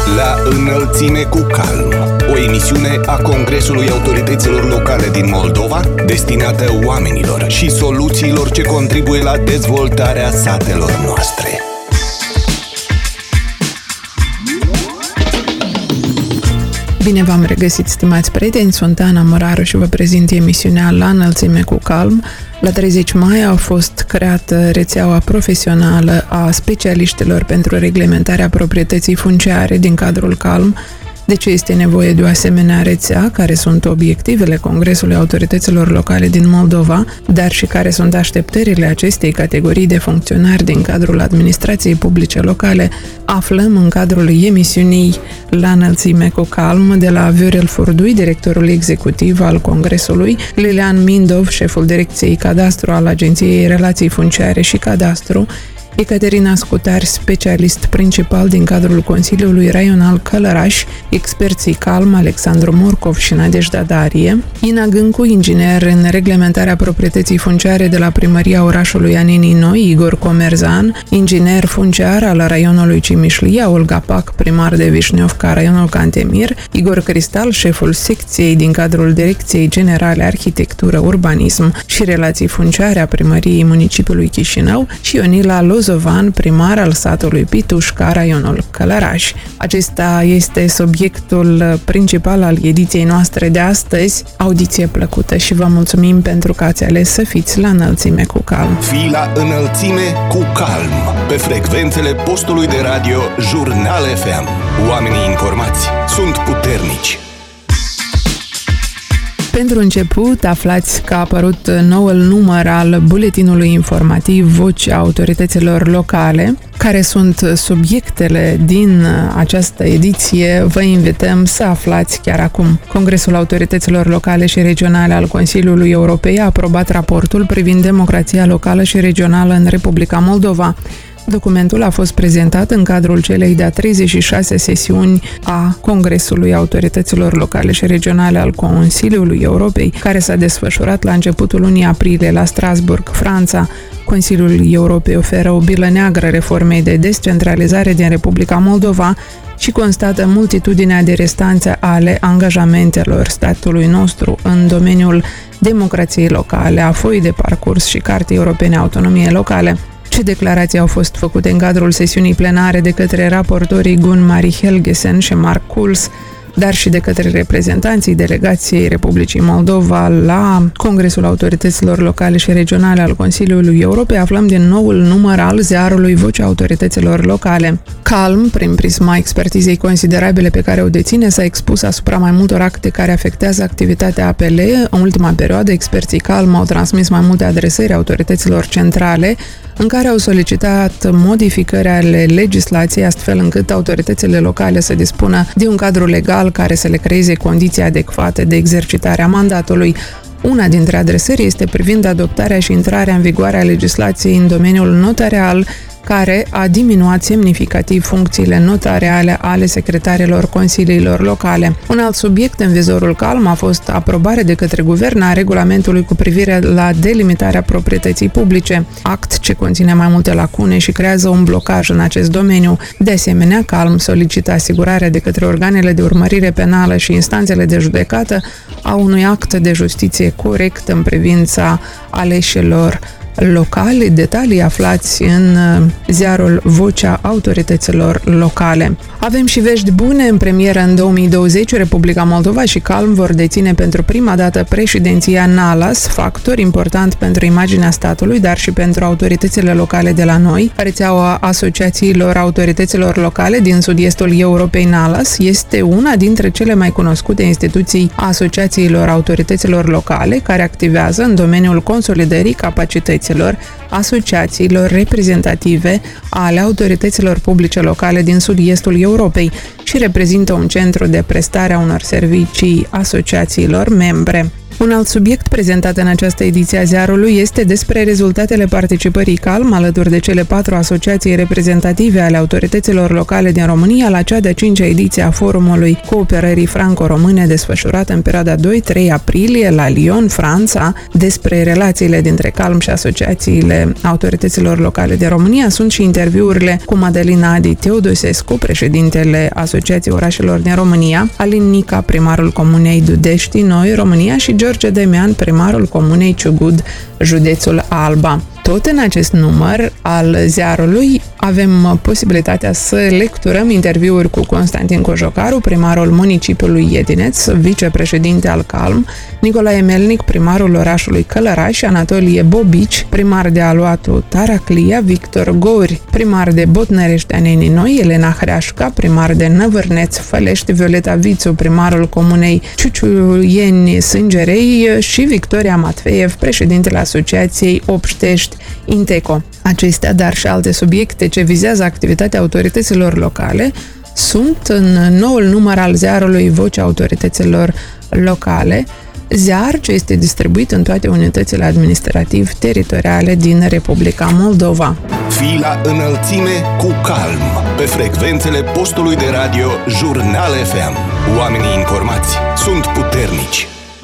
La înălțime cu calm, o emisiune a Congresului Autorităților Locale din Moldova, destinată oamenilor și soluțiilor ce contribuie la dezvoltarea satelor noastre. Bine v-am regăsit, stimați prieteni, sunt Ana Moraru și vă prezint emisiunea La înălțime cu calm. La 30 mai a fost creată rețeaua profesională a specialiștilor pentru reglementarea proprietății funciare din cadrul CALM. De ce este nevoie de o asemenea rețea, care sunt obiectivele Congresului Autorităților Locale din Moldova, dar și care sunt așteptările acestei categorii de funcționari din cadrul administrației publice locale, aflăm în cadrul emisiunii La înălțime cu calm de la Viorel Furdui, directorul executiv al Congresului, Lilian Mindov, șeful direcției cadastru al Agenției Relații Funciare și Cadastru, Ecaterina Scutar, specialist principal din cadrul Consiliului Raional Călăraș, experții CALM, Alexandru Morcov și Nadejda Darie, Ina Gâncu, inginer în reglementarea proprietății funciare de la Primăria Orașului Aninii Noi, Igor Comerzan, inginer funciar al raionului Cimișlia, Olga Pac, primar de Vișniovca, raionul Cantemir, Igor Cristal, șeful secției din cadrul Direcției Generale Arhitectură, Urbanism și Relații Funciare a Primăriei Municipiului Chișinău și Ionila Lozovan, primar al satului Pitușca, raionul Călăraș. Acesta este subiectul principal al ediției noastre de astăzi. Audiție plăcută și vă mulțumim pentru că ați ales să fiți la înălțime cu calm. Fii la înălțime cu calm, pe frecvențele postului de radio Jurnal FM. Oamenii informați sunt puternici. Pentru început, aflați că a apărut noul număr al buletinului informativ Vocea Autorităților Locale. Care sunt subiectele din această ediție, vă invităm să aflați chiar acum. Congresul Autorităților Locale și Regionale al Consiliului Europei a aprobat raportul privind democrația locală și regională în Republica Moldova. Documentul a fost prezentat în cadrul celei de-a 36 sesiuni a Congresului Autorităților Locale și Regionale al Consiliului Europei, care s-a desfășurat la începutul lunii aprilie la Strasbourg, Franța. Consiliul Europei oferă o bilă neagră reformei de descentralizare din Republica Moldova și constată multitudinea de restanțe ale angajamentelor statului nostru în domeniul democrației locale, a foii de parcurs și Cartei Europene a Autonomiei Locale. Ce declarații au fost făcute în cadrul sesiunii plenare de către raportorii Gun-Marie Helgesen și Mark Kuls, dar și de către reprezentanții delegației Republicii Moldova la Congresul Autorităților Locale și Regionale al Consiliului Europei, aflăm din noul număr al ziarului Vocea Autorităților Locale. CALM, prin prisma expertizei considerabile pe care o deține, s-a expus asupra mai multor acte care afectează activitatea APL. În ultima perioadă, experții CALM au transmis mai multe adresări autorităților centrale, în care au solicitat modificări ale legislației, astfel încât autoritățile locale să dispună de un cadru legal care să le creeze condiții adecvate de exercitare a mandatului. Una dintre adresări este privind adoptarea și intrarea în vigoare a legislației în domeniul notarial, care a diminuat semnificativ funcțiile notariale ale secretarilor consiliilor locale. Un alt subiect în vizorul CALM a fost aprobarea de către guvern a regulamentului cu privire la delimitarea proprietății publice, act ce conține mai multe lacune și creează un blocaj în acest domeniu. De asemenea, CALM solicită asigurarea de către organele de urmărire penală și instanțele de judecată a unui act de justiție corect în privința aleșilor locale. Detalii aflați în ziarul Vocea Autorităților Locale. Avem și vești bune. În premieră în 2020, Republica Moldova și CALM vor deține pentru prima dată președinția NALAS, factor important pentru imaginea statului, dar și pentru autoritățile locale de la noi. Rețeaua asociațiilor autorităților locale din sud-estul Europei, NALAS, este una dintre cele mai cunoscute instituții asociațiilor autorităților locale care activează în domeniul consolidării capacității asociațiilor reprezentative ale autorităților publice locale din sud-estul Europei și reprezintă un centru de prestare a unor servicii asociațiilor membre. Un alt subiect prezentat în această ediție a ziarului este despre rezultatele participării CALM alături de cele 4 asociații reprezentative ale autorităților locale din România la cea de-a 5-a ediție a Forumului Cooperării Franco-Române desfășurată în perioada 2-3 aprilie la Lyon, Franța. Despre relațiile dintre CALM și asociațiile autorităților locale din România sunt și interviurile cu Madalina Adi Teodosescu, președintele Asociației Orașelor din România, Alin Nica, primarul Comunei Dudești Noi, România, și George Demian, primarul Comunei Ciugud, județul Alba. Tot în acest număr al ziarului avem posibilitatea să lecturăm interviuri cu Constantin Cojocaru, primarul municipiului Iedineț, vicepreședinte al CALM, Nicolae Melnic, primarul orașului Călăraș, Anatolie Bobici, primar de Aluatu Taraclia, Victor Gori, primar de Botnărești Anenii Noi, Elena Hreașca, primar de Năvârneț Fălești, Violeta Vițu, primarul comunei Ciuciuieni Sângerei și Victoria Matveev, președintele Asociației Obștești Inteco. Acestea, dar și alte subiecte ce vizează activitatea autorităților locale sunt în noul număr al ziarului Vocea Autorităților Locale, ziar ce este distribuit în toate unitățile administrativ-teritoriale din Republica Moldova. Fii la înălțime cu CALM pe frecvențele postului de radio Jurnal FM. Oamenii informați sunt puternici.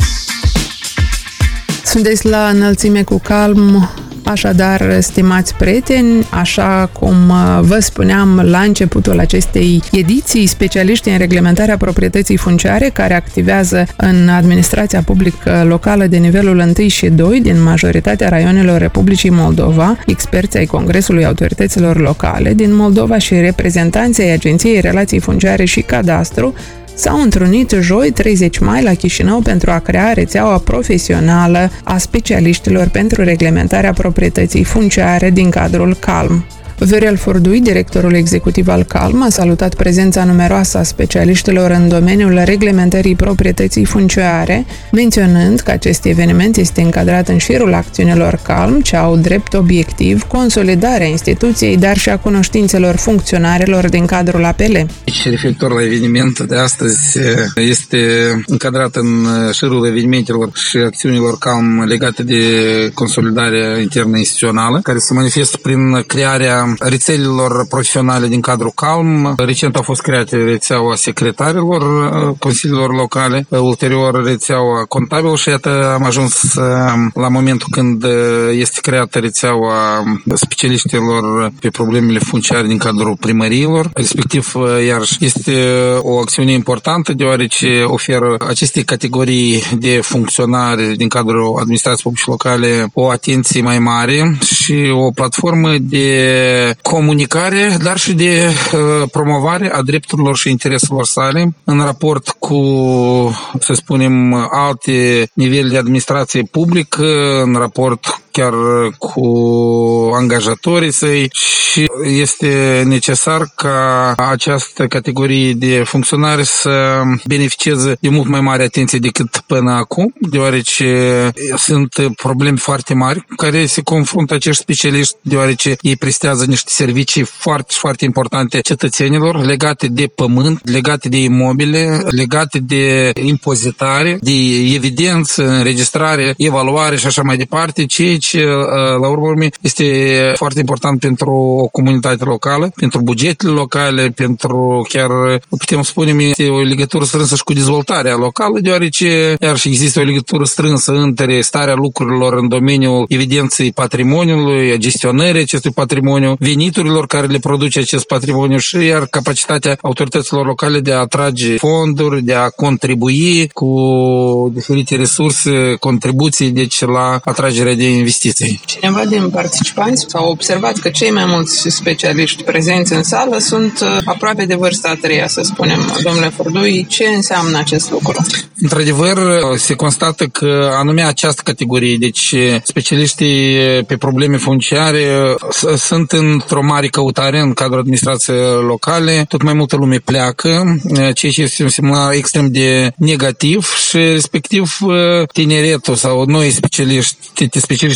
Sunteți la înălțime cu CALM. Așadar, stimați prieteni, așa cum vă spuneam la începutul acestei ediții, specialiștii în reglementarea proprietății funciare care activează în administrația publică locală de nivelul 1 și 2 din majoritatea raioanelor Republicii Moldova, experți ai Congresului Autorităților Locale din Moldova și reprezentanții ai Agenției Relații Funciare și Cadastru s-au întrunit joi 30 mai la Chișinău pentru a crea rețeaua profesională a specialiștilor pentru reglementarea proprietății funciare din cadrul CALM. Viorel Furdui, directorul executiv al CALM, a salutat prezența numeroasă a specialiștilor în domeniul reglementării proprietății funciare, menționând că acest eveniment este încadrat în șirul acțiunilor CALM, ce au drept obiectiv consolidarea instituției, dar și a cunoștințelor funcționarilor din cadrul APL. Referitor la evenimentul de astăzi, este încadrat în șirul evenimentelor și acțiunilor CALM legate de consolidarea internă instituțională, care se manifestă prin crearea rețelelor profesionale din cadrul CALM. Recent a fost creată rețeaua secretarilor consiliilor locale, ulterior rețeaua contabilă și iată am ajuns la momentul când este creată rețeaua specialiștilor pe problemele funciare din cadrul primăriilor, respectiv iarăși este o acțiune importantă deoarece oferă aceste categorii de funcționari din cadrul administrației publice locale o atenție mai mare și o platformă de comunicare, dar și de promovare a drepturilor și intereselor sale în raport cu, să spunem, alte nivele de administrație publică, în raport chiar cu angajatorii săi și este necesar ca această categorie de funcționari să beneficieze de mult mai mare atenție decât până acum, deoarece sunt probleme foarte mari cu care se confruntă acești specialiști, deoarece ei prestează niște servicii foarte, foarte importante cetățenilor legate de pământ, legate de imobile, legate de impozitare, de evidență, înregistrare, evaluare și așa mai departe, ceea ce la urmă este foarte important pentru o comunitate locală, pentru bugetele locale, pentru chiar, putem spune, este o legătură strânsă și cu dezvoltarea locală, deoarece iar și există o legătură strânsă între starea lucrurilor în domeniul evidenței patrimoniului, a gestionării acestui patrimoniu, veniturilor care le produce acest patrimoniu și iar capacitatea autorităților locale de a atrage fonduri, de a contribui cu diferite resurse, contribuții, deci la atragerea de investiții. Cineva din participanți s-a observat că cei mai mulți specialiști prezenți în sală sunt aproape de vârsta a treia, să spunem. Domnule Furdui, ce înseamnă acest lucru? Într-adevăr, se constată că anume această categorie, deci specialiștii pe probleme funciare sunt într-o mare căutare în cadrul administrației locale, tot mai multă lume pleacă, ceea ce este un semnal extrem de negativ și respectiv tineretul sau noi specialiști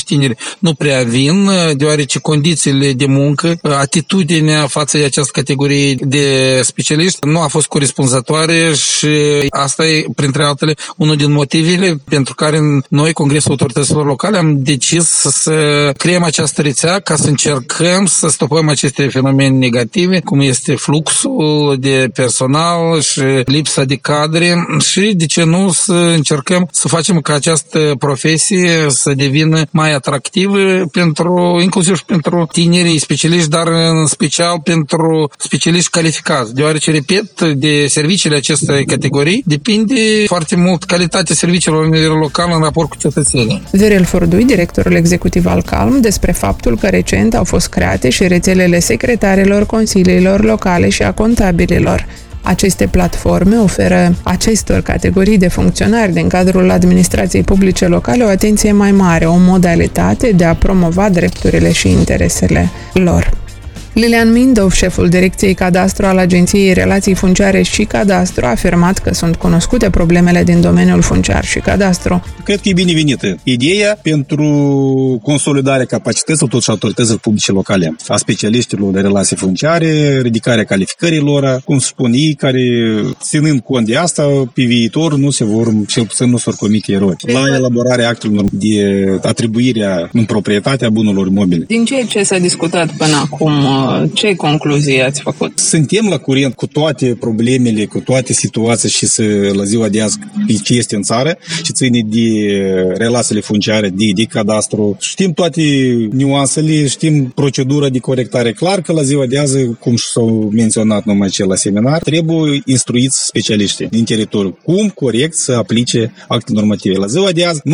tineri nu prea vin, deoarece condițiile de muncă, atitudinea față de această categorie de specialiști nu a fost corespunzătoare și asta e, printre altele, unul din motivele pentru care noi, Congresul Autorităților Locale, am decis să creăm această rețea ca să încercăm să stopăm aceste fenomene negative, cum este fluxul de personal și lipsa de cadre și, de ce nu, să încercăm să facem ca această profesie să devină mai atractivă inclusiv și pentru tinerii specialiști, dar în special pentru specialiști calificați, deoarece, repet, de serviciile acestei categorii depinde foarte mult calitatea serviciilor la nivel local în raport cu cetățenii. Viorel Furdui, directorul executiv al CALM, despre faptul că recent au fost create și rețelele secretarelor consiliilor locale și a contabililor. Aceste platforme oferă acestor categorii de funcționari din cadrul administrației publice locale o atenție mai mare, o modalitate de a promova drepturile și interesele lor. Lilian Mindov, șeful Direcției Cadastru al Agenției Relații Funciare și Cadastru, a afirmat că sunt cunoscute problemele din domeniul funciar și cadastru. Cred că e binevenită ideea pentru consolidarea capacităților tot și autorităților publice locale, a specialiștilor de relații funciare, ridicarea calificărilor, cum spun ei, care, ținând cont de asta, pe viitor cel puțin nu se vor comite erori la elaborarea actelor de atribuirea în proprietatea bunurilor mobile. Din ce s-a discutat până acum, ce concluzii ați făcut? Suntem la curent cu toate problemele, cu toate situații și la ziua de azi ce este în țară și ține de relațiile funciare, de cadastru. Știm toate nuanțele, știm procedura de corectare. Clar că la ziua de azi, cum s-au menționat numai ce la seminar, trebuie instruiți specialiștii din teritoriu cum corect să aplice acte normative. La ziua de azi,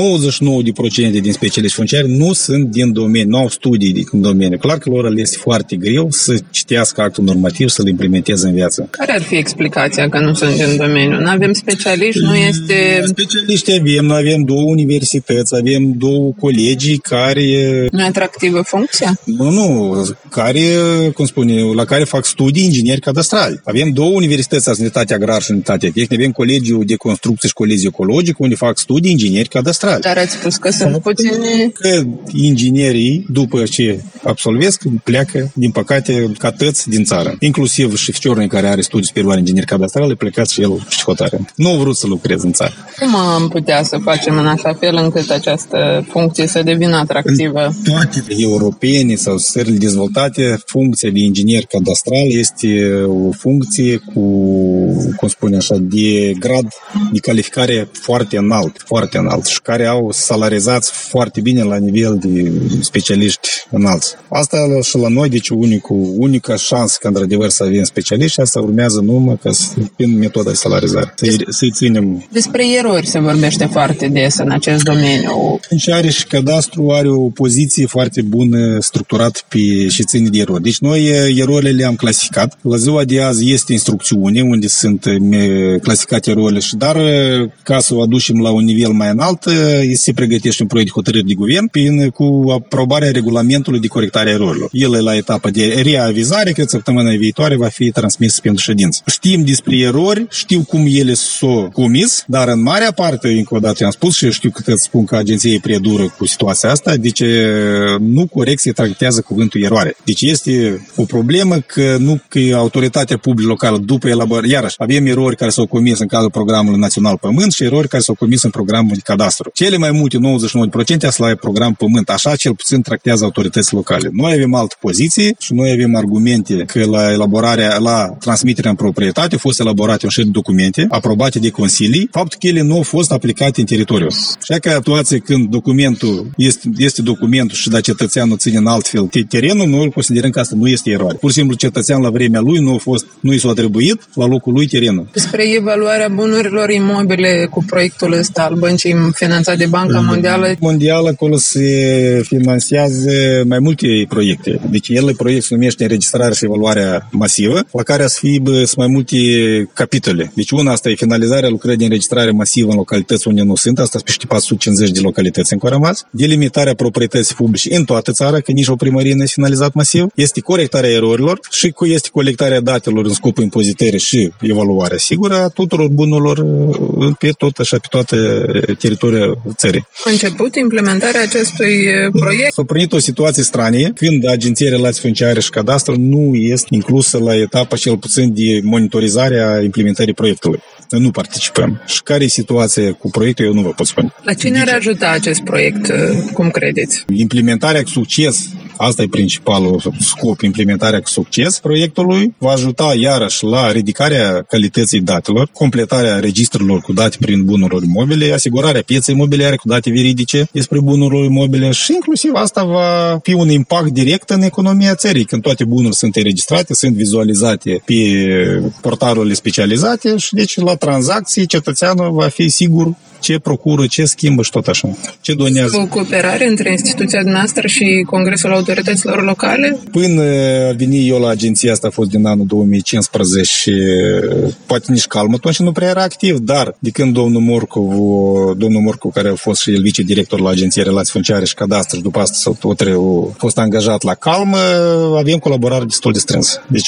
99% din specialiști funciari nu sunt din domeniu, nu au studii din domeniu. Clar că lor le este foarte greu să citească actul normativ, să-l implementeze în viață. Care ar fi explicația că nu sunt din domeniu? Nu avem specialiști, nu este... Specialiști avem, noi avem 2 universități, avem 2 colegii care... Nu e atractivă funcția? Nu, la care fac studii ingineri cadastrali. Avem 2 universități, Unitatea Agrar și Unitatea Tehnică, avem Colegiul de Construcție și Colegiul Ecologic, unde fac studii ingineri cadastrali. Dar ați spus că sunt puțini... Că inginerii, după ce absolvesc, pleacă, din păcate, ca tăți din țară. Inclusiv și Ficiorul, care are studii superioare ingineri cadastrale, plecați și el și hotare. Nu au vrut să lucreze în țară. Cum am putea să facem în așa fel încât această funcție să devină atractivă? În toate europene sau țările dezvoltate, funcția de inginer cadastral este o funcție cu, cum spune așa, de grad de calificare foarte înalt și care au salarizați foarte bine la nivel de specialiști înalți. Asta și la noi, deci unica șansă că într-adevăr să avem specialiști, asta urmează numai prin metoda de salarizare. Să-i ținem. Despre erori se vorbește foarte des în acest domeniu. Funciare și cadastru are o poziție foarte bună structurată și ține de erori. Deci noi erorile le-am clasificat. La ziua de azi este instrucțiune unde sunt clasificate erorile, dar ca să o aducem la un nivel mai înalt, se pregătește un proiect de hotărâre de guvern cu aprobarea regulamentului de corectare a erorilor. El e la etapa de reavizare, cred că săptămâna viitoare va fi transmis pentru ședință. Știm despre erori, știu cum ele s-au comis, dar în marea parte, încă o dată am spus și știu că spun că agenția e prea dură cu situația asta, deci nu corect se tratează cuvântul eroare. Deci este o problemă că autoritatea publică locală după elaborare, iarăși avem erori care s-au comis în cadrul programului național Pământ și erori care s-au comis în programul de cadastru. Cele mai multe, 99%, sunt la program Pământ. Așa cel puțin tractează autoritățile locale. Noi avem altă poziție și noi avem argumente că la transmiterea în proprietate au fost elaborate un șir de documente aprobate de consilii, faptul că ele nu au fost aplicate în teritoriu. Așa că situație când documentul este documentul și dacă cetățeanul ține în altfel terenul, noi îl considerăm că asta nu este eroare. Pur și simplu cetățean la vremea lui nu i s-a atribuit la locul lui terenul. Despre evaluarea bunurilor imobile cu proiectul ăsta al băncii finanțat de Banca Mondială. Acolo se finanțează mai multe proiecte. Deci ele proiect se numește înregistrarea și evaluarea masivă, la care să fie mai multe capitole. Deci una asta e finalizarea lucrării de înregistrare masivă în localități unde nu sunt, asta sunt pe 450 de localități încă rămas, delimitarea proprietății publice în toată țara, că nici o primărie nu este finalizat masiv, este corectarea erorilor și este colectarea datelor în scopul impozitării și evaluarea sigură a tuturor bunurilor pe tot așa, pe toată teritoriul țării. A început implementarea acestui proiect. S-a pornit o situație stranie, când Agenția Relații Funciare și Cadastru nu este inclusă la etapa cel puțin de monitorizare a implementării proiectului. Nu participăm. Și care e situația cu proiectul, eu nu vă pot spune. La cine ar ajuta acest proiect, cum credeți? Implementarea cu succes, asta e principalul scop, implementarea cu succes proiectului, va ajuta iarăși la ridicarea calității datelor, completarea registrelor cu date prin bunuri imobile, asigurarea pieței imobiliare cu date veridice despre bunuri imobile și inclusiv asta va fi un impact direct în economia țării, când toate bunurile sunt înregistrate, sunt vizualizate pe portalurile specializate și deci la tranzacții cetățeanul va fi sigur ce procură, ce schimbă și tot așa. Ce donează. O cooperare între instituția noastră și Congresul Autorităților Locale? Până a venit eu la agenția asta a fost din anul 2015 și poate nici calm atunci nu prea era activ, dar de când domnul Morcov, care a fost și el vicedirector la Agenția Relații Funciare și Cadastru, după asta a fost angajat la calm, avem colaborare destul de strânsă. Deci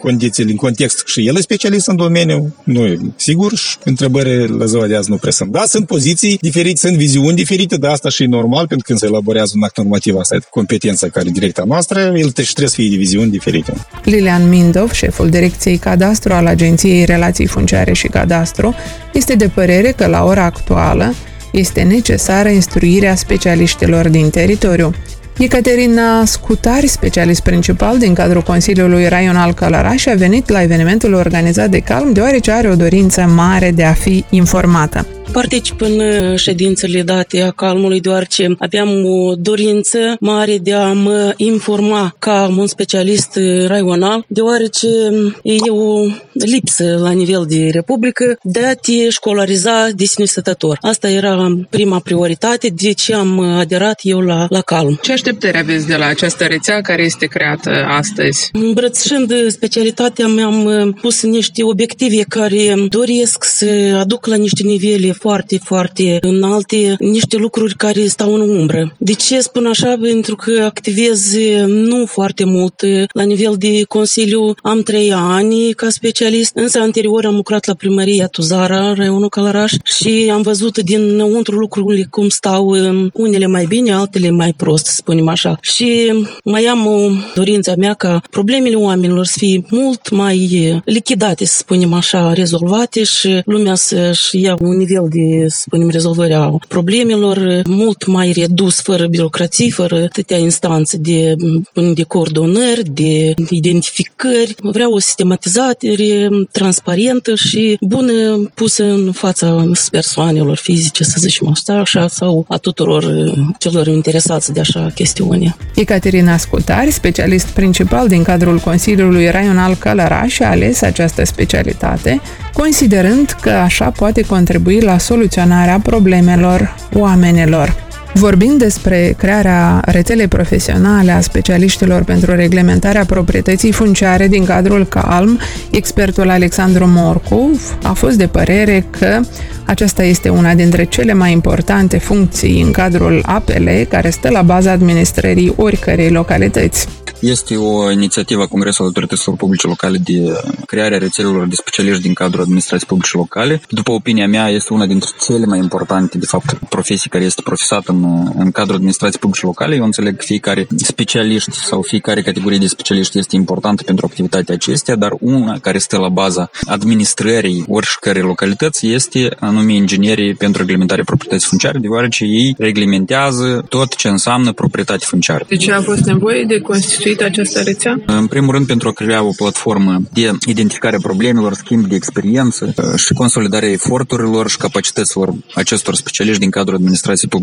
în context și el e specialist în domeniu, noi sigur și întrebări la ziua de azi nu prea sunt. Da, sunt poziții diferite, sunt viziuni diferite, dar asta și e normal, pentru că când se elaborează un act normativ, asta e competența care e directa noastră, el trebuie să fie de viziuni diferite. Lilian Mindov, șeful Direcției Cadastru al Agenției Relații Funciare și Cadastru, este de părere că la ora actuală este necesară instruirea specialiștilor din teritoriu. Ecaterina Scutari, specialist principal din cadrul Consiliului Raional Călăraș, a venit la evenimentul organizat de Calm deoarece are o dorință mare de a fi informată. Particip în ședințele date a Calmului deoarece aveam o dorință mare de a mă informa ca un specialist raional, deoarece e o lipsă la nivel de Republică de a te școlariza de sine stătător. Asta era prima prioritate, de ce am aderat eu la Calm. Ce așteptări aveți de la această rețea care este creată astăzi? Îmbrățișând specialitatea, mi-am pus niște obiective care doresc să aduc la niște nivele foarte, foarte înalte, niște lucruri care stau în umbră. De ce spun așa? Pentru că activez nu foarte mult la nivel de Consiliu. Am 3 ani ca specialist, însă anterior am lucrat la primăria Tuzara, Raionul Călăraș, și am văzut dinăuntru lucrurile cum stau, unele mai bine, altele mai prost, să spunem așa. Și mai am o dorință mea ca problemele oamenilor să fie mult mai lichidate, să spunem așa, rezolvate și lumea să-și ia un nivel de, să spunem, rezolvarea problemelor mult mai redus, fără birocrații, fără atâtea instanțe de coordonări, de identificări. Vreau o sistematizare transparentă și bună pusă în fața persoanelor fizice, să zicem așa, sau a tuturor celor interesați de așa chestiune. Ecaterina Scutari, specialist principal din cadrul Consiliului Raional Călăraș, a ales această specialitate, considerând că așa poate contribui la soluționarea problemelor oamenilor. Vorbind despre crearea rețelei profesionale a specialiștilor pentru reglementarea proprietății funciare din cadrul Calm, expertul Alexandru Morcov a fost de părere că aceasta este una dintre cele mai importante funcții în cadrul APL, care stă la baza administrării oricărei localități. Este o inițiativă a Congresului Autorităților Publice Locale de crearea rețelelor de specialiști din cadrul administrației publice locale. După opinia mea, este una dintre cele mai importante, de fapt, profesii care este profesată în cadrul administrației publice locale. Eu înțeleg că fiecare specialist sau fiecare categorie de specialiști este importantă pentru activitatea acestea, dar una care stă la baza administrării oricărei localități este anume inginerii pentru reglementarea proprietății funciare, deoarece ei reglementează tot ce înseamnă proprietate funciară. De ce a fost nevoie de constituit această rețea? În primul rând, pentru a crea o platformă de identificare a problemelor, schimb de experiență și consolidarea eforturilor și capacităților acestor specialiști din cadrul administrației publice locale.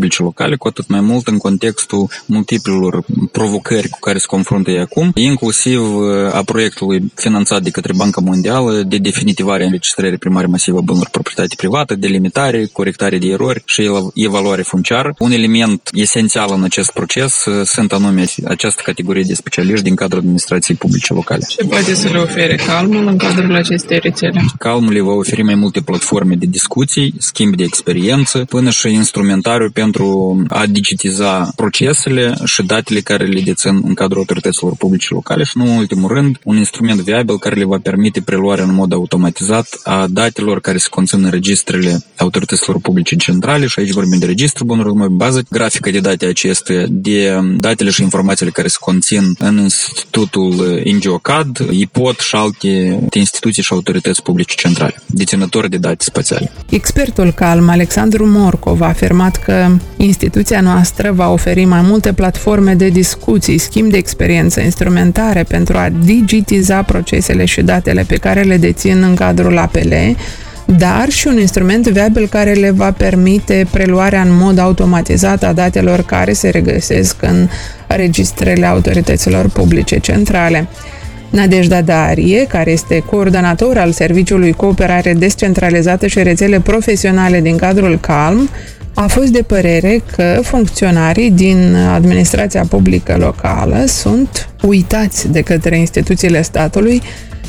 locale, cu atât mai mult în contextul multiplelor provocări cu care se confruntă ei acum, inclusiv a proiectului finanțat de către Banca Mondială de definitivare înregistrării primare masivă a bunurilor proprietate privată, delimitare, corectare de erori și evaluare funciară. Un element esențial în acest proces sunt anume această categorie de specialiști din cadrul administrației publice locale. Ce poate să le ofere Calmul în cadrul acestei rețele? Calmul le va oferi mai multe platforme de discuții, schimb de experiență, până și instrumentariu pentru a digitiza procesele și datele care le dețin în cadrul autorităților publice locale și, nu în ultimul rând, un instrument viabil care le va permite preluarea în mod automatizat a datelor care se conțin în registrele autorităților publice centrale, și aici vorbim de registrul bunurilor mai bază, grafica de date acestea, de datele și informațiile care se conțin în Institutul NGOCAD, IPOT și alte instituții și autorități publice centrale, deținători de date spațiale. Expertul Calm, Alexandru Morcov, a afirmat că instituția noastră va oferi mai multe platforme de discuții, schimb de experiență, instrumentare pentru a digitiza procesele și datele pe care le dețin în cadrul APL, dar și un instrument viabil care le va permite preluarea în mod automatizat a datelor care se regăsesc în registrele autorităților publice centrale. Nadejda Darie, care este coordonator al Serviciului Cooperare Descentralizată și Rețele Profesionale din cadrul Calm, a fost de părere că funcționarii din administrația publică locală sunt uitați de către instituțiile statului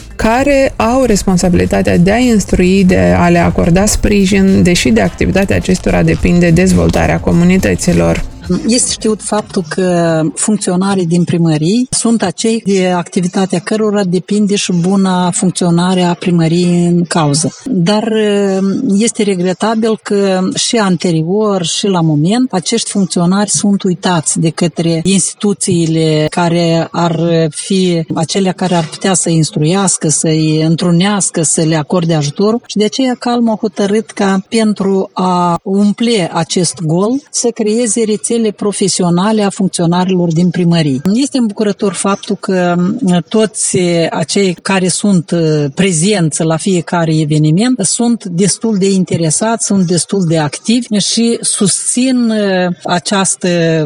care au responsabilitatea de a instrui, de a le acorda sprijin, deși de activitatea acestora depinde dezvoltarea comunităților. Este știut faptul că funcționarii din primării sunt acei de activitatea cărora depinde și buna funcționare a primăriei în cauză. Dar este regretabil că și anterior și la moment acești funcționari sunt uitați de către instituțiile care ar fi acelea care ar putea să-i instruiască, să-i întrunească, să le acorde ajutorul și de aceea Calm a hotărât ca pentru a umple acest gol să creeze rețele profesionale a funcționarilor din primării. Este îmbucurător faptul că toți acei care sunt prezenți la fiecare eveniment sunt destul de interesați, sunt destul de activi și susțin această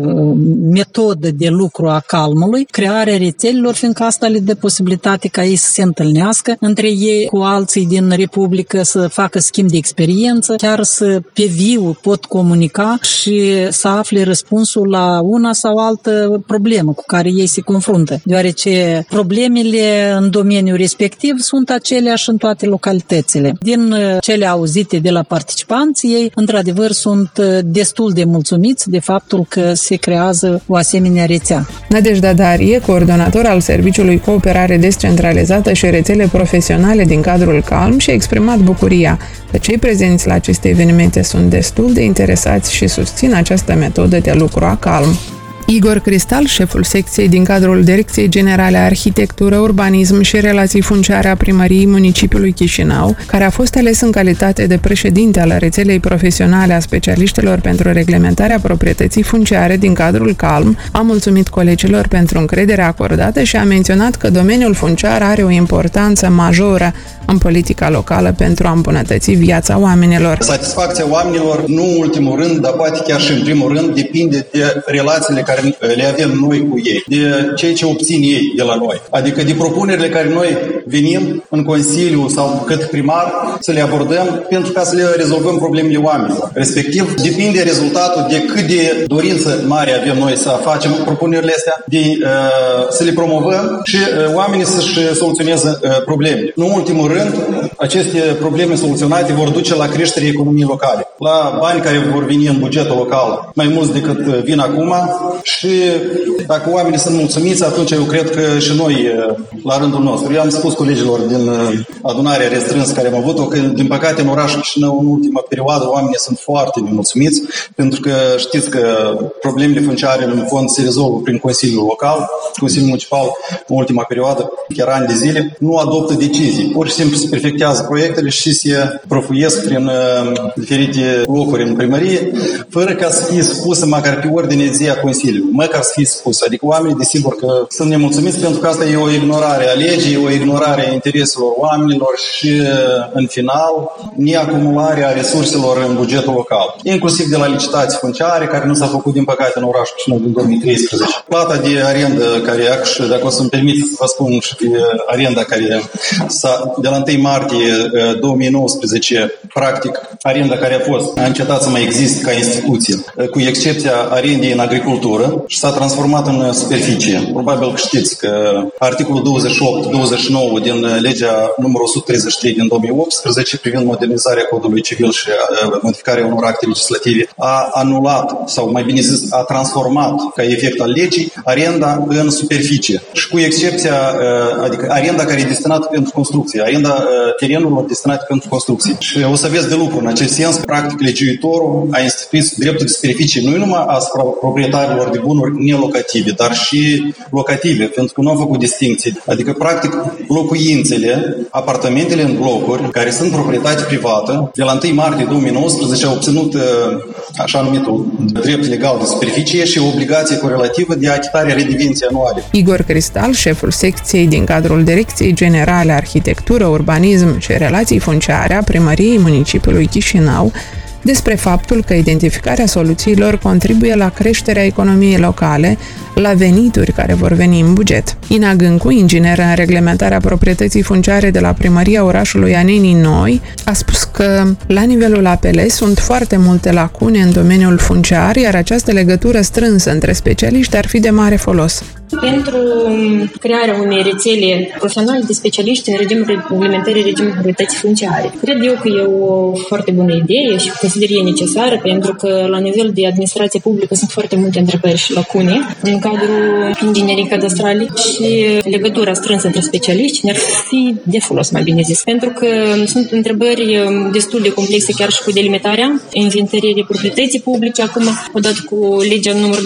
metodă de lucru a Calmului, crearea rețelelor, fiindcă asta le dă posibilitate ca ei să se întâlnească între ei cu alții din Republică, să facă schimb de experiență, chiar să pe viu pot comunica și să afle răspunsul la una sau altă problemă cu care ei se confruntă, deoarece problemele în domeniul respectiv sunt aceleași în toate localitățile. Din cele auzite de la participanți, ei într-adevăr sunt destul de mulțumiți de faptul că se creează o asemenea rețea. Nadejda Darie, coordonator al Serviciului Cooperare Descentralizată și Rețele Profesionale din cadrul Calm, și-a exprimat bucuria că cei prezenți la aceste evenimente sunt destul de interesați și susțin această metodă de lucru a Calm. Igor Cristal, șeful secției din cadrul Direcției Generale Arhitectură, Urbanism și Relații Funciare a Primăriei Municipiului Chișinău, care a fost ales în calitate de președinte al rețelei profesionale a specialiștilor pentru reglementarea proprietății funciare din cadrul Calm, a mulțumit colegilor pentru încrederea acordată și a menționat că domeniul funciar are o importanță majoră în politica locală pentru a îmbunătăți viața oamenilor. Satisfacția oamenilor, nu în ultimul rând, dar poate chiar și în primul rând, depinde de relațiile care le avem noi cu ei, de ceea ce obțin ei de la noi. Adică de propunerile care noi venim în Consiliu sau cât primar să le abordăm pentru ca să le rezolvăm problemele oamenilor. Respectiv, depinde rezultatul de cât de dorință mare avem noi să facem propunerile astea, de să le promovăm și oamenii să-și soluționeze problemele. Nu în ultimul rând, aceste probleme soluționate vor duce la creșterea economiei locale, la bani care vor veni în bugetul local, mai mulți decât vin acum. Și dacă oamenii sunt mulțumiți, atunci eu cred că și noi, la rândul nostru. Eu am spus colegilor din adunarea restrânsă care am avut-o că, din păcate, în orașul Chișinău, în ultima perioadă, oamenii sunt foarte nemulțumiți, pentru că știți că problemele funciare, în fond, se rezolvă prin Consiliul Local, Consiliul Municipal, în ultima perioadă, chiar ani de zile, nu adoptă decizii. Pur și simplu se perfectează proiectele și se profuiesc prin diferite locuri în primărie, fără ca să fie spusă măcar pe ordine de zi a Consiliului, măcar să fie spus. Adică oamenii, desigur, că sunt nemulțumiți pentru că asta e o ignorare a legii, o ignorare apărarea intereselor oamenilor și, în final, neacumularea resurselor în bugetul local, inclusiv de la licitații funciare, care nu s-a făcut, din păcate, în orașul Chișinău din 2013. Plata de arendă, care, dacă o să-mi permiteți să vă spun și de arenda care de la 1 martie 2019, practic, arenda care a încetat să mai existe ca instituție, cu excepția arendei în agricultură, și s-a transformat în superficie. Probabil că știți că articolul 28-29 din legea numărul 133 din 2018 privind modernizarea codului civil și modificarea unor acte legislative a anulat, sau mai bine zis, a transformat ca efect al legii arenda în superficie. Și cu excepția, adică arenda care e destinată pentru construcție, arenda terenurilor destinate pentru construcție. Și o să aveți de lucru în acest sens. Practic, legiuitorul a instituit dreptul de superficie nu numai asupra proprietarilor de bunuri nelocative, dar și locative, pentru că nu au făcut distinții. Adică, practic, locuințele, apartamentele în blocuri, care sunt proprietate privată, de la 1 martie 2019 au obținut așa numitul drept legal de superficie și obligație corelativă de achitare a redevenței anuale. Igor Cristal, șeful secției din cadrul Direcției Generale Arhitectură, Urbanism și Relații Funciare a Primăriei Municipiului Chișinău, despre faptul că identificarea soluțiilor contribuie la creșterea economiei locale, la venituri care vor veni în buget. Ina Gâncu, inginer în reglementarea proprietății funciare de la Primăria orașului Anenii Noi, a spus că la nivelul APL sunt foarte multe lacune în domeniul funciar, iar această legătură strânsă între specialiști ar fi de mare folos. Pentru crearea unei rețele profesionale de specialiști în regimul reglementării regimului proprietății funciare. Cred eu că e o foarte bună idee și consider e necesară, pentru că la nivel de administrație publică sunt foarte multe întrebări și lacune în cadrul inginerii cadastrale și legătura strânsă între specialiști ne-ar fi de folos, mai bine zis. Pentru că sunt întrebări destul de complexe, chiar și cu delimitarea inventariei proprietății publice, acum odată cu legea numărul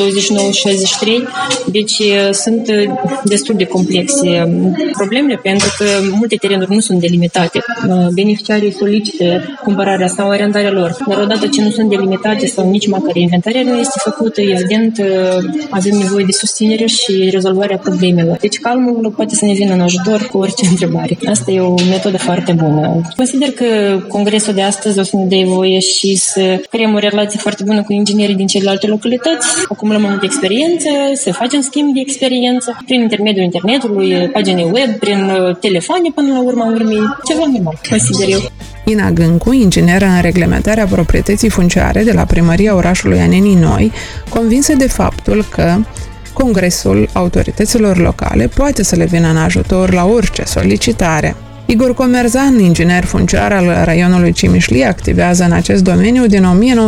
2963, deci sunt destul de complexe problemele, pentru că multe terenuri nu sunt delimitate. Beneficiarii solicită cumpărarea sau arendarea lor, dar odată ce nu sunt delimitate sau nici măcar inventarea nu este făcută, evident avem nevoie de susținere și rezolvarea problemelor. Deci calmul poate să ne vină în ajutor cu orice întrebare. Asta e o metodă foarte bună. Consider că congresul de astăzi o să ne dea voie și să creăm o relație foarte bună cu inginerii din celelalte localități, acumulăm multă experiență, să facem schimb de experiență prin intermediul internetului, pagini web, prin telefoane până la urma urmei, ceva normal, consider eu. Ina Gâncu, ingineră în reglementarea proprietății funciare de la Primăria orașului Anenii Noi, convinsă de faptul că Congresul autorităților locale poate să le vină în ajutor la orice solicitare. Igor Comerzan, inginer funciar al raionului Cimișli, activează în acest domeniu din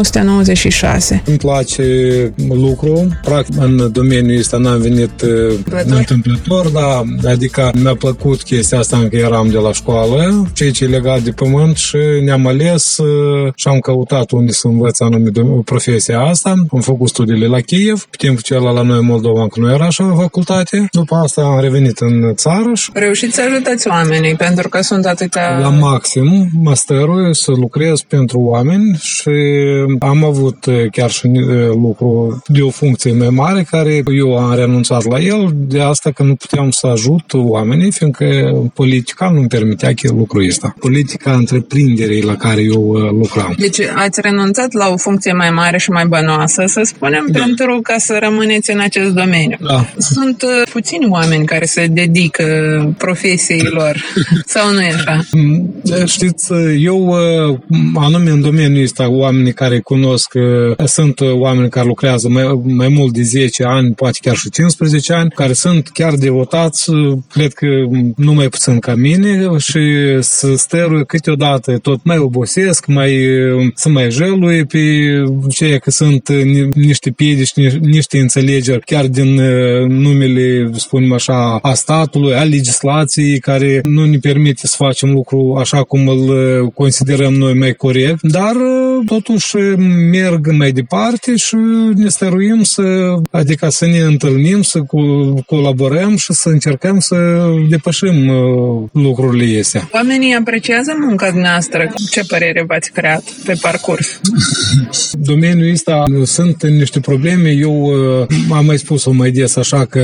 1996. Îmi place lucru. Practic, în domeniul ăsta n-am venit întâmplător, dar adică mi-a plăcut chestia asta încă eram de la școală, ceea ce e legat de pământ, și ne-am ales și am căutat unde să învăț anume profesia asta. Am făcut studiile la Kiev, pe timpul celălalt la noi în Moldova încă nu era așa facultate. După asta am revenit în țară și reușiți să ajutați oamenii, pentru că sunt atâtea... La maxim, masterul să lucrez pentru oameni și am avut chiar și lucru de o funcție mai mare care eu am renunțat la el, de asta că nu puteam să ajut oamenii, fiindcă politica nu-mi permitea lucrul ăsta. Politica întreprinderii la care eu lucram. Deci ați renunțat la o funcție mai mare și mai bănoasă, să spunem, pentru ca să rămâneți în acest domeniu. Da. Sunt puțini oameni care se dedică profesiei lor. Sau nu e așa? Știți, eu anume în domeniul ăsta, oamenii care cunosc, sunt oameni care lucrează mai mult de 10 ani, poate chiar și 15 ani, care sunt chiar devotați, cred că nu mai puțin ca mine, și să stăruie câteodată tot mai obosesc, să mai jăluie pe ceea că sunt niște piedici, niște înțelegeri, chiar din numele, spunem așa, a statului, a legislației, care nu ne permit permite să facem lucru așa cum îl considerăm noi mai corect, dar totuși merg mai departe și ne stăruim adică să ne întâlnim, să colaborăm și să încercăm să depășim lucrurile astea. Oamenii apreciază munca noastră. Ce părere v-ați creat pe parcurs? Domeniul ăsta sunt niște probleme. Eu am mai spus-o mai des așa că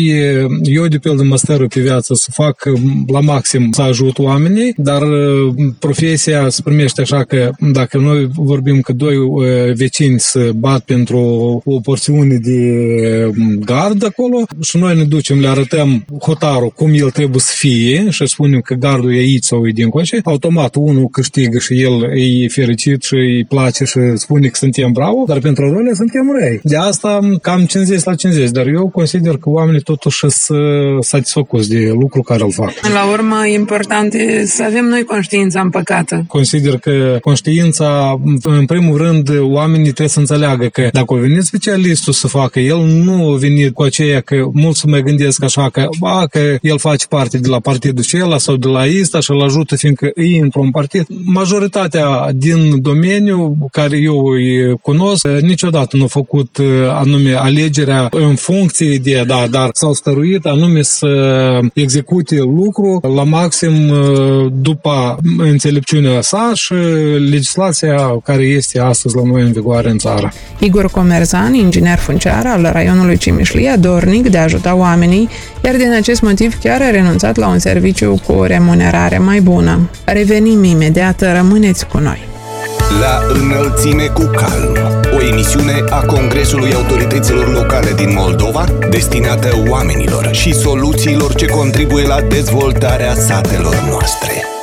eu de pildă mă stăru pe viață să fac la maxim să ajut oamenii, dar profesia se primește așa că dacă noi vorbim că doi vecini se bat pentru o porțiune de gard acolo și noi ne ducem, le arătăm hotarul cum el trebuie să fie și spunem că gardul e aici sau e dincoace, automat unul câștigă și el e fericit și îi place și spune că suntem bravo, dar pentru role suntem răi. De asta cam 50-50, dar eu consider că oamenii totuși sunt satisfăcuți de lucru care îl fac. La urmă, important e să avem noi conștiința împăcată. Consider că conștiința, în primul rând, oamenii trebuie să înțeleagă că dacă a venit specialistul să facă, el nu a venit cu aceea că mulți mai gândesc așa că el face parte de la partidul acela sau de la ăsta și îl ajută fiindcă e într-un partid. Majoritatea din domeniu care eu îi cunosc, niciodată nu a făcut anume alegerea în funcție de, dar s-au stăruit anume să execute lucru la maxim după înțelepciunea sa și legislația care este astăzi la noi în vigoare în țară. Igor Comerzan, inginer funciar al raionului Cimișlia, dornic de a ajuta oamenii, iar din acest motiv chiar a renunțat la un serviciu cu o remunerare mai bună. Revenim imediat, rămâneți cu noi. La Înălțime cu Calm, o emisiune a Congresului Autorităților Locale din Moldova, destinată oamenilor și soluțiilor ce contribuie la dezvoltarea satelor noastre.